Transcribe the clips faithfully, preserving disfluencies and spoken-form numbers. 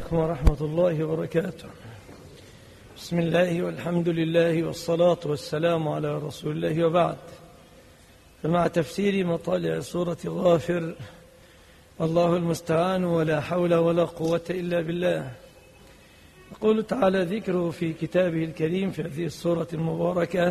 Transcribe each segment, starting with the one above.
عليكم ورحمة الله وبركاته. بسم الله والحمد لله والصلاة والسلام على رسول الله وبعد. فمع تفسير مطالع سورة غافر، الله المستعان ولا حول ولا قوة إلا بالله. يقول تعالى ذكره في كتابه الكريم في هذه السورة المباركة: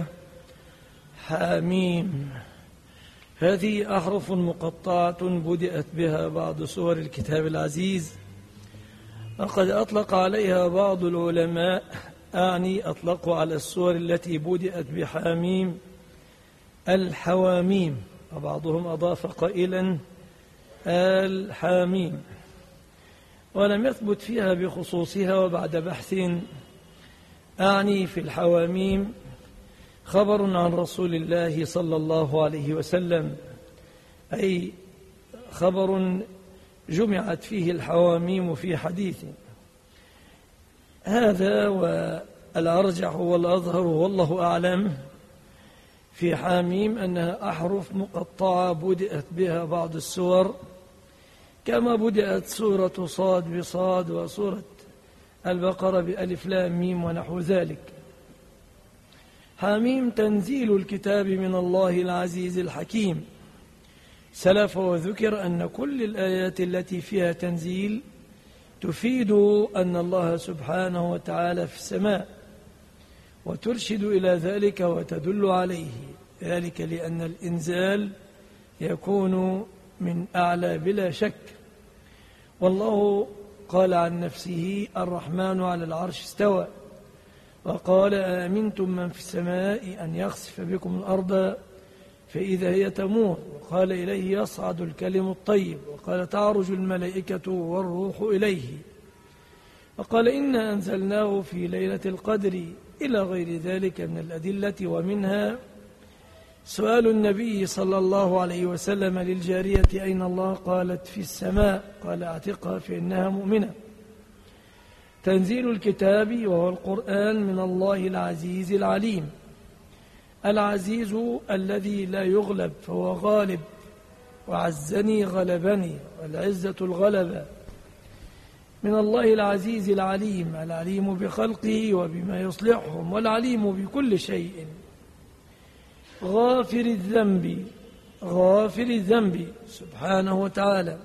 حاميم. هذه أحرف مقطعة بدأت بها بعض سور الكتاب العزيز، وقد أطلق عليها بعض العلماء، أعني أطلقوا على السور التي بدأت بحاميم الحواميم، وبعضهم أضاف قائلا الحاميم، ولم يثبت فيها بخصوصها. وبعد بحث أعني في الحواميم خبر عن رسول الله صلى الله عليه وسلم، أي خبر جمعت فيه الحواميم في حديث. هذا والأرجح والأظهر والله أعلم في حاميم أنها أحرف مقطعة بدأت بها بعض السور، كما بدأت سورة صاد بصاد وسورة البقرة بألف لام ميم ونحو ذلك. حاميم تنزيل الكتاب من الله العزيز الحكيم. سلف وذكر أن كل الآيات التي فيها تنزيل تفيد أن الله سبحانه وتعالى في السماء، وترشد إلى ذلك وتدل عليه، ذلك لأن الإنزال يكون من أعلى بلا شك. والله قال عن نفسه: الرحمن على العرش استوى. وقال: آمنتم من في السماء أن يخسف بكم الأرض فإذا هي تمور. وقال: إليه يصعد الكلم الطيب. وقال: تعرج الملائكة والروح إليه. وقال: إنا أنزلناه في ليلة القدر، إلى غير ذلك من الأدلة. ومنها سؤال النبي صلى الله عليه وسلم للجارية: أين الله؟ قالت: في السماء. قال: اعتقها فإنها مؤمنة. تنزيل الكتاب وهو القرآن من الله العزيز العليم. العزيز الذي لا يغلب فهو غالب، وعزني غلبني، والعزة الغلبة. من الله العزيز العليم، العليم بخلقه وبما يصلحهم، والعليم بكل شيء. غافر الذنب، غافر الذنب سبحانه وتعالى.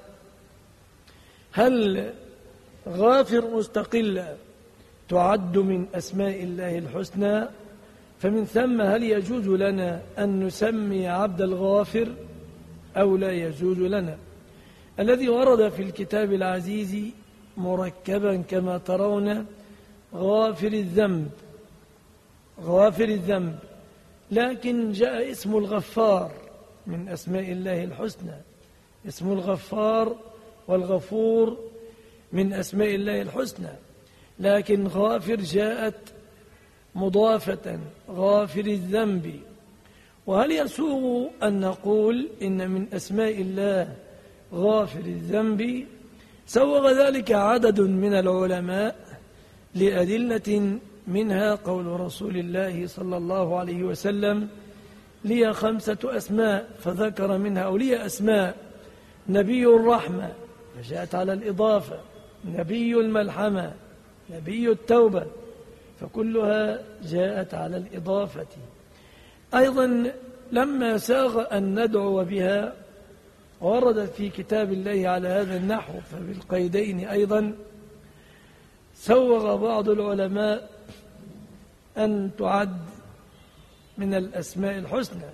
هل غافر مستقلة تعد من أسماء الله الحسنى؟ فمن ثم هل يجوز لنا أن نسمي عبد الغافر أو لا يجوز لنا؟ الذي ورد في الكتاب العزيز مركبا كما ترون: غافر الذنب، غافر الذنب. لكن جاء اسم الغفار من أسماء الله الحسنى. اسم الغفار والغفور من أسماء الله الحسنى، لكن غافر جاءت مضافة، غافر الذنب. وهل يسوغ أن نقول إن من أسماء الله غافر الذنب؟ سوغ ذلك عدد من العلماء لأدلة، منها قول رسول الله صلى الله عليه وسلم: لي خمسة أسماء، فذكر منها أو لي أسماء: نبي الرحمة، فجاءت على الإضافة، نبي الملحمة، نبي التوبة، فكلها جاءت على الإضافة. أيضا لما ساغ أن ندعو بها وردت في كتاب الله على هذا النحو، فبالقيدين أيضا سوغ بعض العلماء أن تعد من الأسماء الحسنى،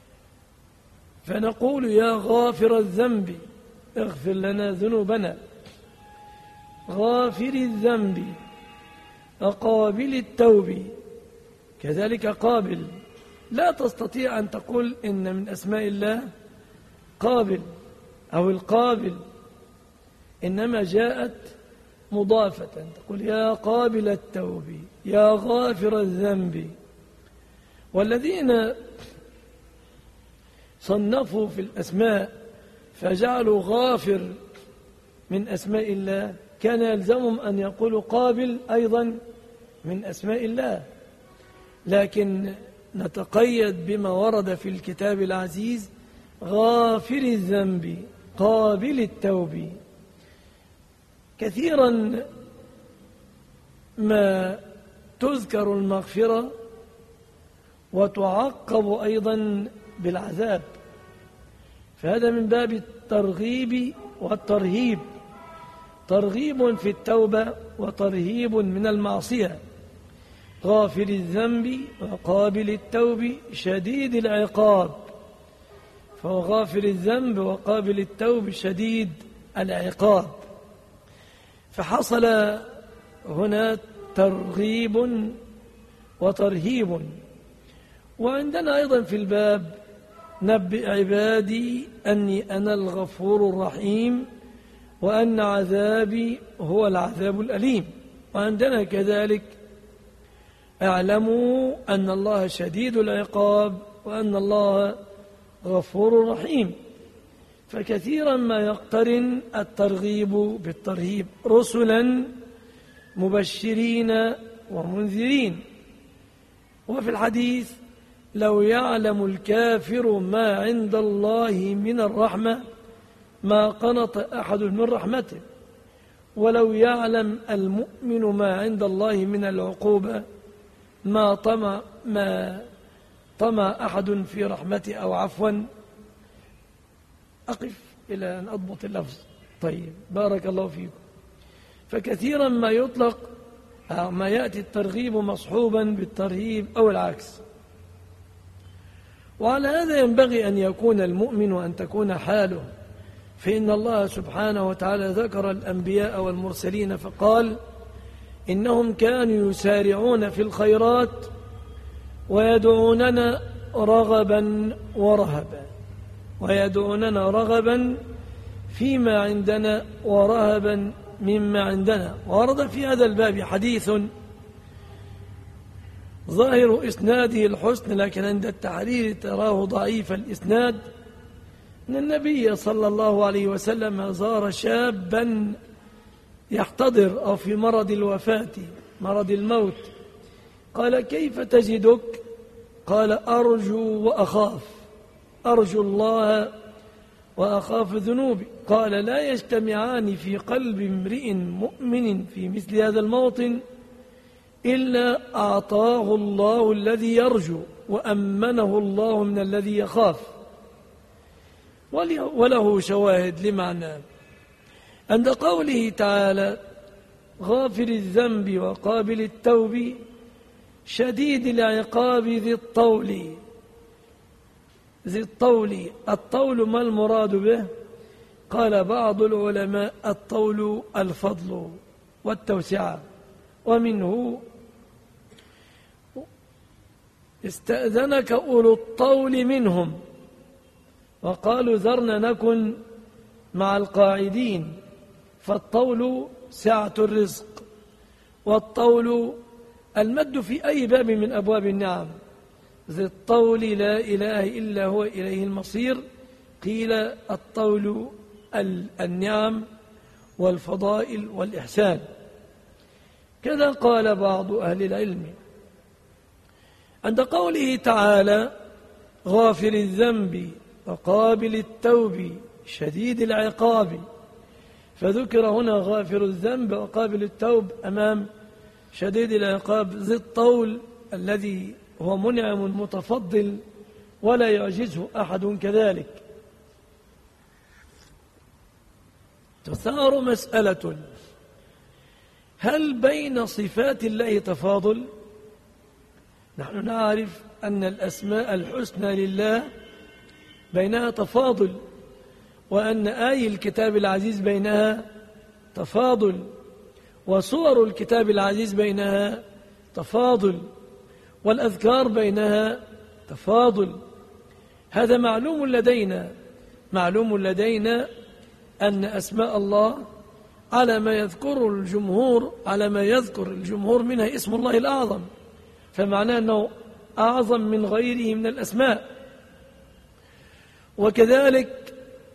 فنقول: يا غافر الذنب اغفر لنا ذنوبنا. غافر الذنب، قابل التوب، كذلك قابل. لا تستطيع أن تقول إن من أسماء الله قابل أو القابل، إنما جاءت مضافة، تقول: يا قابل التوب، يا غافر الذنب. والذين صنفوا في الأسماء فجعلوا غافر من أسماء الله، كان يلزمهم أن يقولوا قابل أيضا من أسماء الله، لكن نتقيد بما ورد في الكتاب العزيز: غافر الذنب، قابل التوب. كثيرا ما تذكر المغفرة وتعقب أيضا بالعذاب، فهذا من باب الترغيب والترهيب، ترغيب في التوبة وترهيب من المعصية. غافر الذنب وقابل التوب شديد العقاب، فهو غافر الذنب وقابل التوب شديد العقاب. فحصل هنا ترغيب وترهيب. وعندنا أيضا في الباب نبئ عبادي أني أنا الغفور الرحيم وأن عذابي هو العذاب الأليم. وعندنا كذلك اعلموا أن الله شديد العقاب وأن الله غفور رحيم. فكثيرا ما يقترن الترغيب بالترهيب، رسلا مبشرين ومنذرين. وفي الحديث لو يعلم الكافر ما عند الله من الرحمة ما قنط أحد من رحمته، ولو يعلم المؤمن ما عند الله من العقوبة ما طمع ما طمع أحد في رحمته. أو عفوا أقف إلى أن أضبط اللفظ. طيب بارك الله فيكم. فكثيرا ما يطلق ما يأتي الترغيب مصحوبا بالترهيب أو العكس. وعلى هذا ينبغي أن يكون المؤمن وأن تكون حاله، فإن الله سبحانه وتعالى ذكر الأنبياء والمرسلين فقال إنهم كانوا يسارعون في الخيرات ويدعوننا رغبا ورهبا، ويدعوننا رغبا فيما عندنا ورهبا مما عندنا. ورد في هذا الباب حديث ظاهر إسناده الحسن، لكن عند التحرير تراه ضعيف الإسناد، أن النبي صلى الله عليه وسلم زار شابا يحتضر أو في مرض الوفاة، مرض الموت. قال كيف تجدك؟ قال أرجو وأخاف، أرجو الله وأخاف ذنوبي. قال لا يجتمعان في قلب امرئ مؤمن في مثل هذا الموطن إلا أعطاه الله الذي يرجو وأمنه الله من الذي يخاف. وله شواهد لمعنى عند قوله تعالى غافر الذنب وقابل التوب شديد العقاب ذي الطول. ذي الطول، الطول ما المراد به؟ قال بعض العلماء الطول الفضل والتوسعة، ومنه استأذنك أولو الطول منهم وقالوا ذرنا نكن مع القاعدين. فالطول سعة الرزق، والطول المد في أي باب من أبواب النعم. ذي الطول لا إله إلا هو إليه المصير. قيل الطول النعم والفضائل والإحسان. كذا قال بعض أهل العلم عند قوله تعالى غافر الذنب وقابل التوب شديد العقاب، فذكر هنا غافر الذنب وقابل التوب أمام شديد العقاب ذي الطول الذي هو منعم متفضل ولا يعجزه أحد كذلك. تثار مسألة: هل بين صفات الله تفاضل؟ نحن نعرف أن الأسماء الحسنى لله بينها تفاضل، وأن آي الكتاب العزيز بينها تفاضل، وصور الكتاب العزيز بينها تفاضل، والأذكار بينها تفاضل. هذا معلوم لدينا. معلوم لدينا أن أسماء الله على ما يذكر الجمهور على ما يذكر الجمهور منها اسم الله الأعظم، فمعناه أنه أعظم من غيره من الأسماء. وكذلك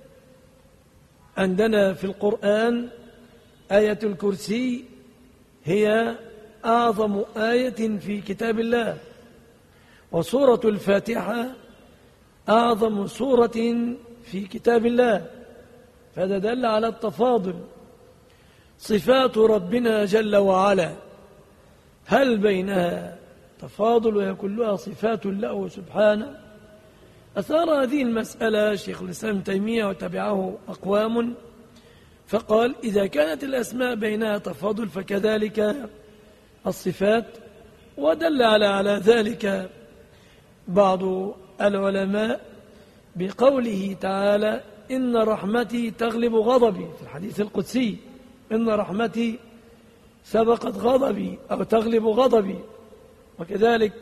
عندنا في القرآن آية الكرسي هي أعظم آية في كتاب الله، وسورة الفاتحة أعظم سورة في كتاب الله، فهذا دل على التفاضل. صفات ربنا جل وعلا هل بينها تفاضل وهي كلها صفات له سبحانه؟ أثار هذه المسألة شيخ الإسلام ابن تيمية وتبعه أقوام، فقال إذا كانت الأسماء بينها تفاضل فكذلك الصفات، ودل على على ذلك بعض العلماء بقوله تعالى إن رحمتي تغلب غضبي في الحديث القدسي، إن رحمتي سبقت غضبي أو تغلب غضبي. وكذلك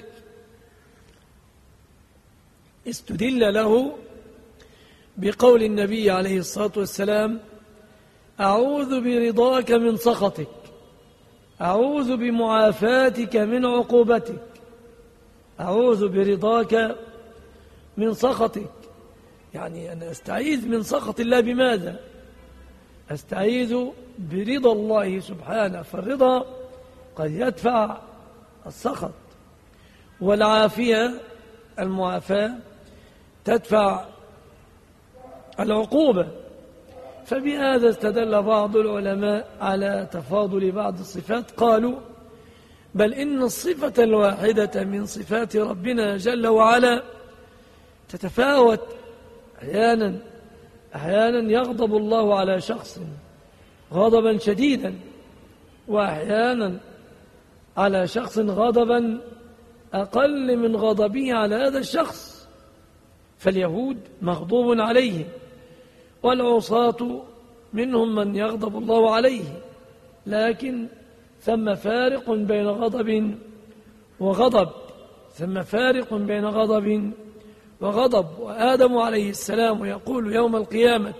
استدل له بقول النبي عليه الصلاة والسلام أعوذ برضاك من سخطك، أعوذ بمعافاتك من عقوبتك، أعوذ برضاك من سخطك، يعني أنا أستعيذ من سخط الله بماذا؟ أستعيذ برضا الله سبحانه، فالرضا قد يدفع السخط، والعافية المعافاة تدفع العقوبة. فبهذا استدل بعض العلماء على تفاضل بعض الصفات، قالوا بل إن الصفة الواحدة من صفات ربنا جل وعلا تتفاوت، أحيانا أحيانا يغضب الله على شخص غضبا شديدا، وأحيانا على شخص غضبا أقل من غضبه على هذا الشخص. فاليهود مغضوب عليهم، والعصاة منهم من يغضب الله عليه، لكن ثم فارق بين غضب وغضب، ثم فارق بين غضب وغضب. وآدم عليه السلام يقول يوم القيامة،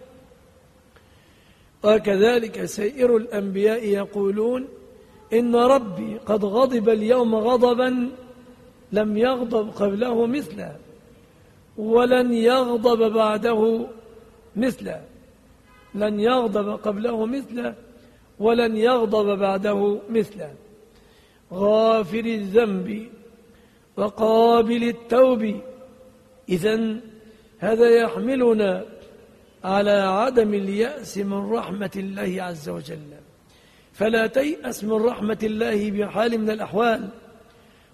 وكذلك سائر الأنبياء يقولون إن ربي قد غضب اليوم غضبا لم يغضب قبله مثله ولن يغضب بعده مثله، لن يغضب قبله مثله ولن يغضب بعده مثله، غافر الذنب وقابل التوب. إذن هذا يحملنا على عدم اليأس من رحمة الله عز وجل، فلا تيأس من رحمة الله بحال من الأحوال،